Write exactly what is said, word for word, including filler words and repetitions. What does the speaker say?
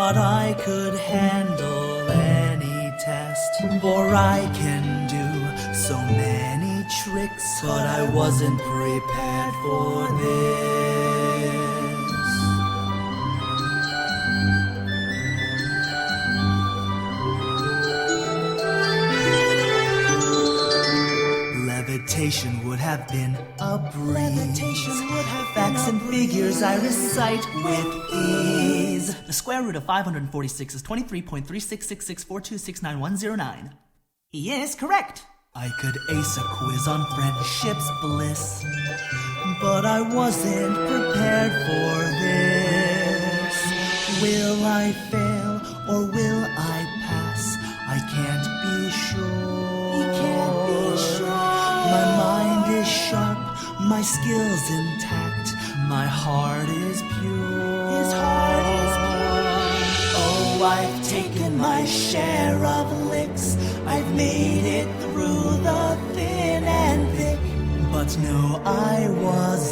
thought I could handle any test, for I can do so many tricks, but I wasn't prepared for this. Levitation would have been a breeze. Levitation would have Facts been a and breeze. Figures I recite with ease. The square root of five hundred forty-six is twenty-three point three six six six four two six nine one zero nine. He is correct. I could ace a quiz on friendship's bliss, but I wasn't prepared for this. Will I fail or will I pass? I can't be sure. He can't be sure. My mind is sharp, my skills intact, my heart is pure. His heart is pure. Oh, I've taken my share of licks, I've made it through the thin and thick, but no, I was